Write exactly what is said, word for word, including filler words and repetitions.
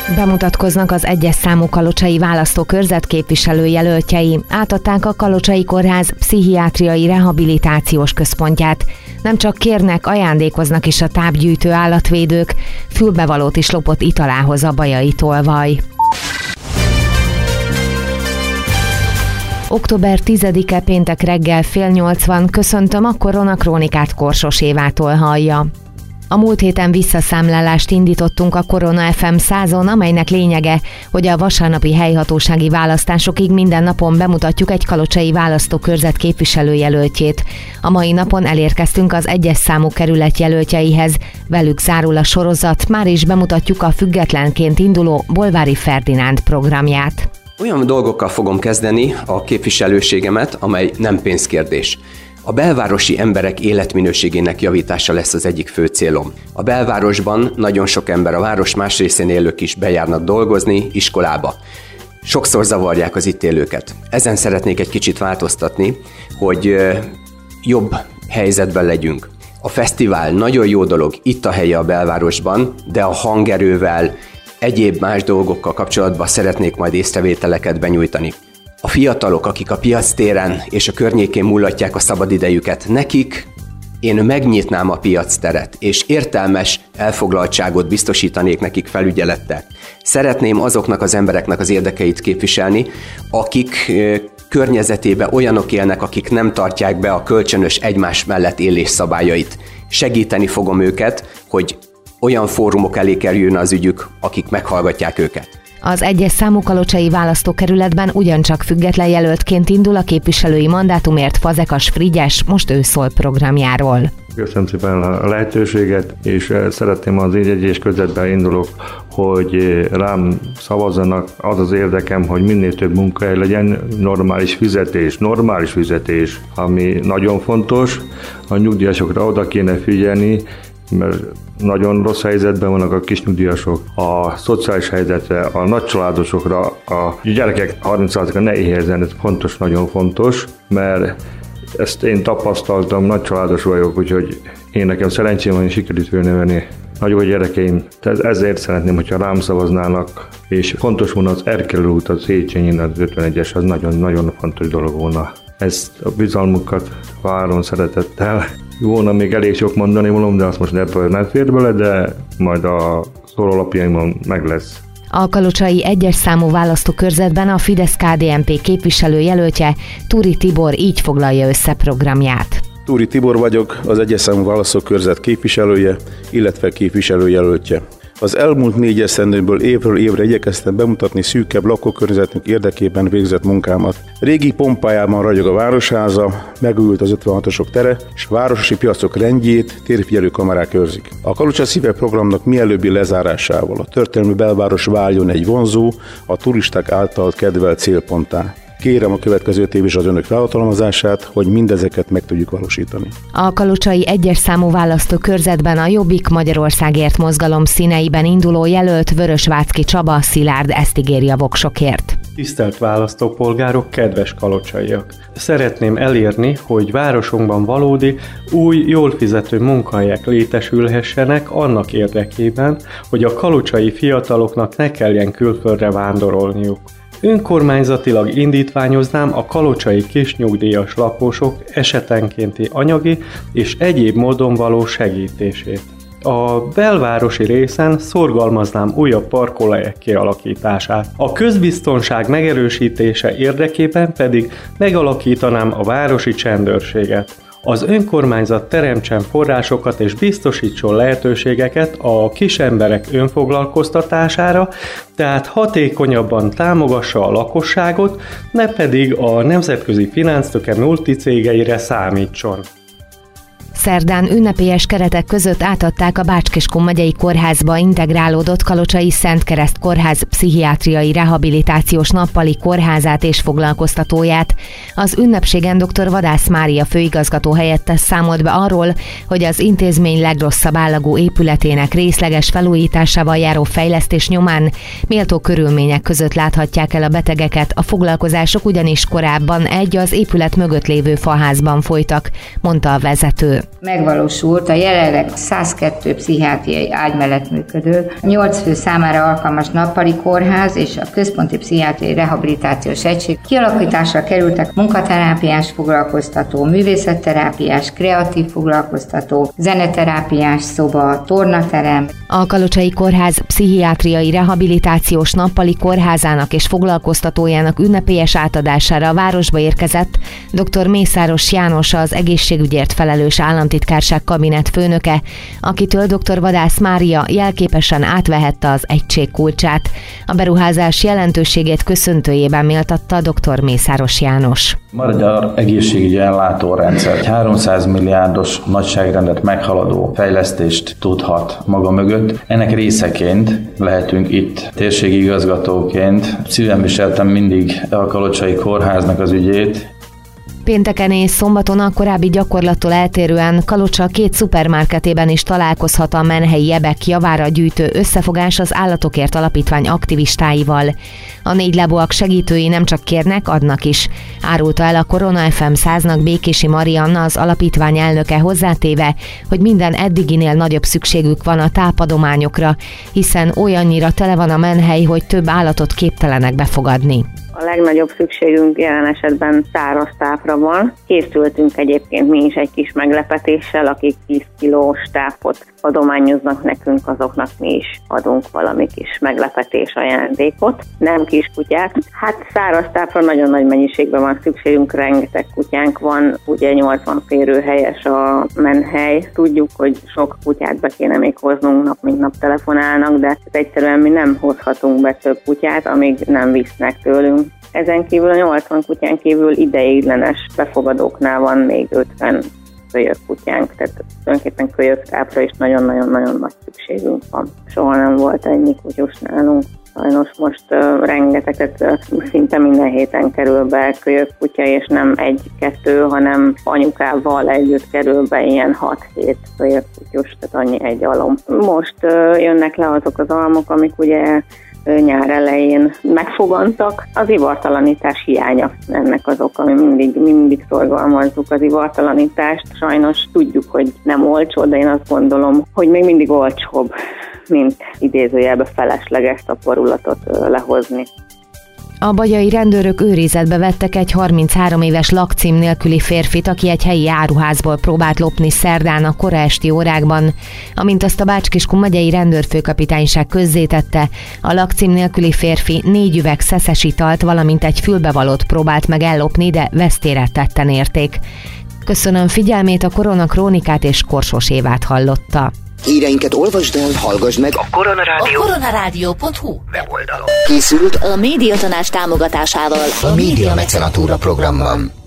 Bemutatkoznak az egyes számú kalocsai választókörzet képviselőjelöltjei. Átadták a Kalocsai Kórház pszichiátriai rehabilitációs központját. Nem csak kérnek, ajándékoznak is a tápgyűjtő állatvédők. Fülbevalót is lopott italához a bajai tolvaj. október tizedike péntek reggel fél nyolc van, köszöntöm, a Koronakrónikát Korsos Évától hallja. A múlt héten visszaszámlálást indítottunk a Korona ef em százon, amelynek lényege, hogy a vasárnapi helyhatósági választásokig minden napon bemutatjuk egy kalocsai választókörzet képviselőjelöltjét. A mai napon elérkeztünk az egyes számú kerület jelöltjeihez, velük zárul a sorozat, már is bemutatjuk a függetlenként induló Bolvári Ferdinánd programját. Olyan dolgokkal fogom kezdeni a képviselőségemet, amely nem pénzkérdés. A belvárosi emberek életminőségének javítása lesz az egyik fő célom. A belvárosban nagyon sok ember, a város más részén élők is bejárnak dolgozni, iskolába. Sokszor zavarják az itt élőket. Ezen szeretnék egy kicsit változtatni, hogy jobb helyzetben legyünk. A fesztivál nagyon jó dolog, itt a helye a belvárosban, de a hangerővel, egyéb más dolgokkal kapcsolatban szeretnék majd észrevételeket benyújtani. A fiatalok, akik a piactéren és a környékén múlatják a szabadidejüket, nekik én megnyitnám a piacteret, és értelmes elfoglaltságot biztosítanék nekik felügyelettel. Szeretném azoknak az embereknek az érdekeit képviselni, akik környezetében olyanok élnek, akik nem tartják be a kölcsönös egymás mellett élés szabályait. Segíteni fogom őket, hogy olyan fórumok elé kerüljön az ügyük, akik meghallgatják őket. Az egyes számú kalocsai választókerületben ugyancsak független jelöltként indul a képviselői mandátumért Fazekas Frigyes, most ő szól programjáról. Köszönöm szépen a lehetőséget, és szeretném az így egyes közvetben indulok, hogy rám szavazzanak. Az az érdekem, hogy minél több munkahely legyen, normális fizetés, normális fizetés, ami nagyon fontos. A nyugdíjasokra oda kéne figyelni, mert nagyon rossz helyzetben vannak a kisnyugdíjasok, a szociális helyzetre, a nagycsaládosokra, a gyerekek harminc százaléka ne éhezzen, ez fontos, nagyon fontos, mert ezt én tapasztaltam, nagycsaládos vagyok, úgyhogy én nekem szerencsém van, hogy sikerült fölnevelni nagyobb a gyerekeim, tehát ezért szeretném, hogyha rám szavaznának, és fontos volna az Erkelő út, az Széchenyin, az ötvenegyes, az nagyon-nagyon fontos dolog volna. Ezt a bizalmukat várom szeretettel. Volna még elég sok mondani volom, de azt most nem fér bele, de majd a szórólapjaimon meg lesz. A kalocsai egyes számú választókörzetben a Fidesz-ká dé en pé képviselőjelöltje Túri Tibor így foglalja össze programját. Túri Tibor vagyok, az egyes számú választókörzet képviselője, illetve képviselőjelöltje. Az elmúlt négy esztendőből évről évre igyekeztem bemutatni szűkebb lakókörnyezetünk érdekében végzett munkámat. Régi pompájában ragyog a Városháza, megújult az ötvenhatosok tere, és városi piacok rendjét térfigyelő kamerák őrzik. A Kalocsa Szíve programnak mielőbbi lezárásával a történelmi belváros váljon egy vonzó, a turisták által kedvelt célponttá. Kérem a következő év is az önök felhatalmazását, hogy mindezeket meg tudjuk valósítani. A kalocsai egyes számú választókörzetben a Jobbik Magyarországért mozgalom színeiben induló jelölt Vörösvácki Csaba Szilárd ezt ígéri a voksokért. Tisztelt választópolgárok, kedves kalocsaiak! Szeretném elérni, hogy városunkban valódi, új, jól fizető munkahelyek létesülhessenek annak érdekében, hogy a kalocsai fiataloknak ne kelljen külföldre vándorolniuk. Önkormányzatilag indítványoznám a kalocsai kisnyugdíjas lakosok esetenkénti anyagi és egyéb módon való segítését. A belvárosi részen szorgalmaznám újabb parkolóhelyek kialakítását. A közbiztonság megerősítése érdekében pedig megalakítanám a városi csendőrséget. Az önkormányzat teremtsen forrásokat és biztosítson lehetőségeket a kisemberek önfoglalkoztatására, tehát hatékonyabban támogassa a lakosságot, ne pedig a nemzetközi finansztőke multicégeire számítson. Szerdán ünnepélyes keretek között átadták a Bács-Kiskun megyei kórházba integrálódott Kalocsai Szentkereszt Kórház pszichiátriai rehabilitációs nappali kórházát és foglalkoztatóját. Az ünnepségen dr. Vadász Mária főigazgató helyettes számolt be arról, hogy az intézmény legrosszabb állagú épületének részleges felújításával járó fejlesztés nyomán méltó körülmények között láthatják el a betegeket, a foglalkozások ugyanis korábban egy az épület mögött lévő faházban folytak, mondta a vezető. Megvalósult a jelenleg százkettő pszichiátriai ágy mellett működő, nyolc fő számára alkalmas nappali kórház és a központi pszichiátriai rehabilitációs egység. Kialakításra kerültek munkaterápiás foglalkoztató, művészetterápiás, kreatív foglalkoztató, zeneterápiás szoba, tornaterem. A Kalocsai Kórház pszichiátriai rehabilitációs nappali kórházának és foglalkoztatójának ünnepélyes átadására a városba érkezett dr. Mészáros János, az egészségügyért felelős államtitkárság kabinet főnöke, akitől dr. Vadász Mária jelképesen átvehette az egység kulcsát. A beruházás jelentőségét köszöntőjében méltatta dr. Mészáros János. Magyar egészségügyi ellátórendszer egy háromszáz milliárdos nagyságrendet meghaladó fejlesztést tudhat maga mögött. Ennek részeként lehetünk itt térségi igazgatóként. Szívem viseltem mindig a Kalocsai Kórháznak az ügyét. Pénteken és szombaton a korábbi gyakorlattól eltérően Kalocsa két szupermarketében is találkozhat a menhelyi jebek javára gyűjtő Összefogás az Állatokért Alapítvány aktivistáival. A négy lábúak segítői nem csak kérnek, adnak is, árulta el a Korona ef em száznak Békési Marianna, az alapítvány elnöke, hozzátéve, hogy minden eddiginél nagyobb szükségük van a tápadományokra, hiszen olyannyira tele van a menhely, hogy több állatot képtelenek befogadni. A legnagyobb szükségünk jelen esetben száraz tápra van. Készültünk egyébként mi is egy kis meglepetéssel, akik tíz kilós tápot adományoznak nekünk, azoknak mi is adunk valami kis meglepetés ajándékot. Nem kis kutyát. Hát száraz tápra nagyon nagy mennyiségben van szükségünk, rengeteg kutyánk van, ugye nyolcvan férőhelyes a menhely. Tudjuk, hogy sok kutyát be kéne még hoznunk, nap mint nap telefonálnak, de egyszerűen mi nem hozhatunk be több kutyát, amíg nem visznek tőlünk. Ezen kívül a nyolcvan kutyán kívül ideiglenes befogadóknál van még ötven kölyök kutyánk, tehát tulajdonképpen kölyök tápra is nagyon-nagyon-nagyon nagy szükségünk van. Soha nem volt ennyi kutyus nálunk. Sajnos most uh, rengeteget, uh, szinte minden héten kerül be kölyök kutya, és nem egy-kettő, hanem anyukával együtt kerül be ilyen hat-hét kölyök kutyus, tehát annyi egy alom. Most uh, jönnek le azok az almok, amik ugye nyár elején megfogantak. Az ivartalanítás hiánya ennek az oka, ami mindig, mindig szorgalmazzuk az ivartalanítást. Sajnos tudjuk, hogy nem olcsó, de én azt gondolom, hogy még mindig olcsóbb, mint idézőjelbe felesleges taporulatot lehozni. A bagyai rendőrök őrizetbe vettek egy harminchárom éves lakcím nélküli férfit, aki egy helyi áruházból próbált lopni szerdán a kora esti órákban. Amint azt a Bács-Kiskun megyei rendőrfőkapitányság közzétette, a lakcím nélküli férfi négy üveg szeszes italt, valamint egy fülbevalót próbált meg ellopni, de vesztére tetten érték. Köszönöm figyelmét, a Korona Krónikát és Korsós Évát hallotta. Híreinket olvasd el, hallgassd meg a Koronarádió. A koronarádió pont hu weboldalon. Készült a Médiatanács támogatásával a Média Mecenatúra programban.